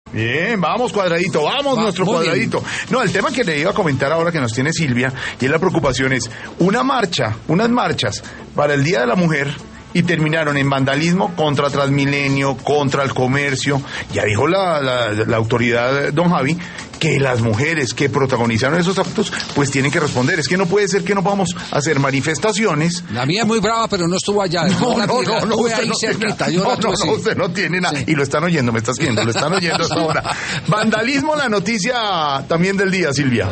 Bien, vamos cuadradito, vamos nuestro cuadradito. Bien. No, el tema que le iba a comentar ahora que nos tiene Silvia, y es la preocupación, es unas marchas para el Día de la Mujer, y terminaron en vandalismo contra Transmilenio, contra el comercio. Ya dijo la autoridad, don Javi, que las mujeres que protagonizaron esos actos pues tienen que responder. Es que no puede ser que no vamos a hacer manifestaciones. La mía es muy brava, pero no estuvo allá. No, usted no tiene nada. Sí. Y lo están oyendo, me estás viendo, lo están oyendo hasta ahora. Vandalismo, la noticia también del día, Silvia.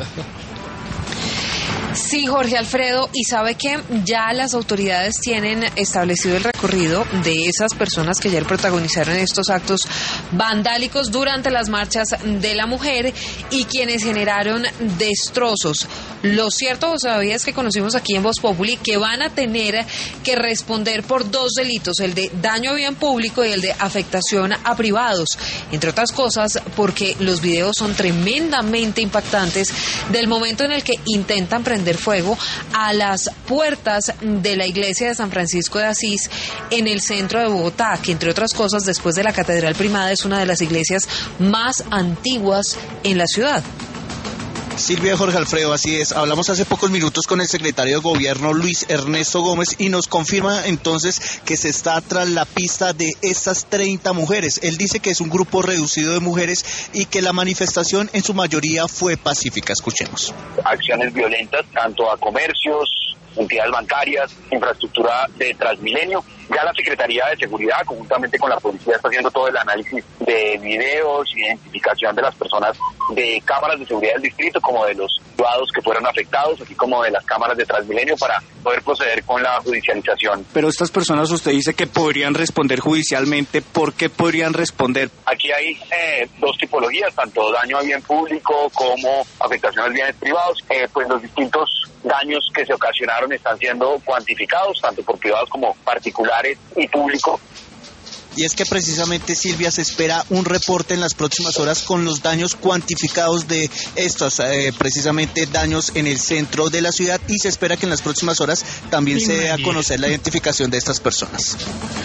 Sí, Jorge Alfredo, y sabe que ya las autoridades tienen establecido el recorrido de esas personas que ayer protagonizaron estos actos vandálicos durante las marchas de la mujer y quienes generaron destrozos. Lo cierto, todavía es que conocimos aquí en Voz Populi que van a tener que responder por 2 delitos, el de daño a bien público y el de afectación a privados, entre otras cosas porque los videos son tremendamente impactantes del momento en el que intentan prender fuego a las puertas de la iglesia de San Francisco de Asís en el centro de Bogotá, que entre otras cosas después de la Catedral Primada es una de las iglesias más antiguas en la ciudad. Silvia, Jorge Alfredo, así es. Hablamos hace pocos minutos con el secretario de Gobierno, Luis Ernesto Gómez, y nos confirma entonces que se está tras la pista de estas 30 mujeres. Él dice que es un grupo reducido de mujeres y que la manifestación en su mayoría fue pacífica. Escuchemos. Acciones violentas tanto a comercios, entidades bancarias, infraestructura de Transmilenio. Ya la Secretaría de Seguridad, conjuntamente con la policía, está haciendo todo el análisis de videos, identificación de las personas de cámaras de seguridad del distrito, como de los privados que fueron afectados, así como de las cámaras de Transmilenio, para poder proceder con la judicialización. Pero estas personas, usted dice que podrían responder judicialmente. ¿Por qué podrían responder? Aquí hay 2 tipologías, tanto daño a bien público como afectación a bienes privados. Pues los distintos daños que se ocasionaron están siendo cuantificados, tanto por privados como particulares y público. Y es que precisamente, Silvia, se espera un reporte en las próximas horas con los daños cuantificados de estos precisamente daños en el centro de la ciudad, y se espera que en las próximas horas también se dé a conocer la identificación de estas personas.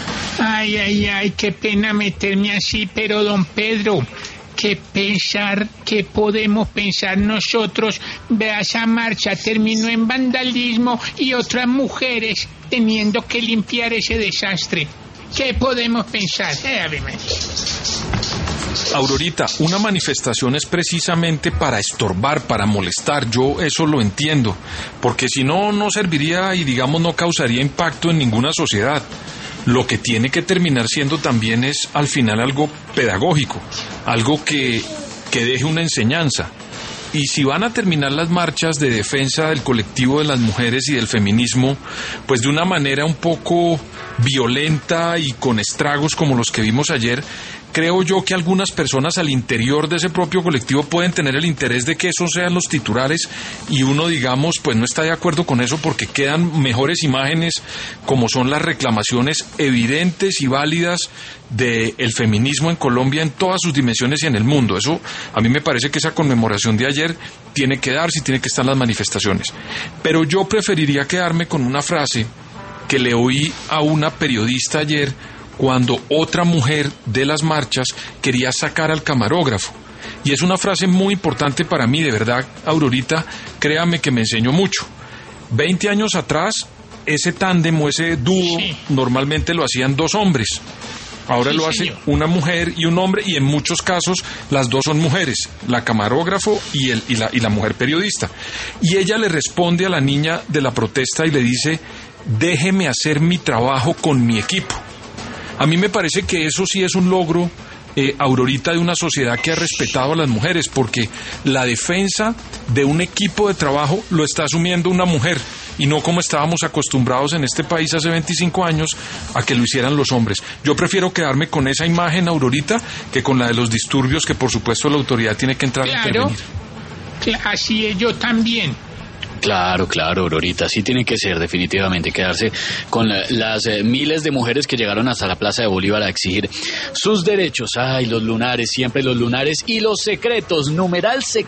Ay, qué pena meterme así, pero don Pedro, ¿qué podemos pensar nosotros? Vea, esa marcha terminó en vandalismo y otras mujeres teniendo que limpiar ese desastre. ¿Qué podemos pensar? Aurorita, una manifestación es precisamente para estorbar, para molestar. Yo eso lo entiendo, porque si no, no serviría y digamos no causaría impacto en ninguna sociedad. Lo que tiene que terminar siendo también es al final algo pedagógico, algo que deje una enseñanza. Y si van a terminar las marchas de defensa del colectivo de las mujeres y del feminismo, pues de una manera un poco violenta y con estragos como los que vimos ayer, creo yo que algunas personas al interior de ese propio colectivo pueden tener el interés de que esos sean los titulares y uno, digamos, pues no está de acuerdo con eso porque quedan mejores imágenes como son las reclamaciones evidentes y válidas del feminismo en Colombia en todas sus dimensiones y en el mundo. Eso, a mí me parece que esa conmemoración de ayer tiene que darse y tiene que estar en las manifestaciones. Pero yo preferiría quedarme con una frase que le oí a una periodista ayer cuando otra mujer de las marchas quería sacar al camarógrafo. Y es una frase muy importante para mí, de verdad, Aurorita, créame que me enseñó mucho. 20 años atrás, ese tándem o ese dúo normalmente lo hacían 2 hombres. Ahora lo hace una mujer y un hombre, y en muchos casos las 2 son mujeres, la camarógrafo y la mujer periodista. Y ella le responde a la niña de la protesta y le dice: déjeme hacer mi trabajo con mi equipo. A mí me parece que eso sí es un logro, Aurorita, de una sociedad que ha respetado a las mujeres, porque la defensa de un equipo de trabajo lo está asumiendo una mujer, y no como estábamos acostumbrados en este país hace 25 años a que lo hicieran los hombres. Yo prefiero quedarme con esa imagen, Aurorita, que con la de los disturbios, que por supuesto la autoridad tiene que entrar a intervenir. Así es, yo también. Claro, Aurorita, sí tiene que ser, definitivamente, quedarse con las miles de mujeres que llegaron hasta la Plaza de Bolívar a exigir sus derechos. Ay, los lunares, siempre los lunares y los secretos, numeral secretos.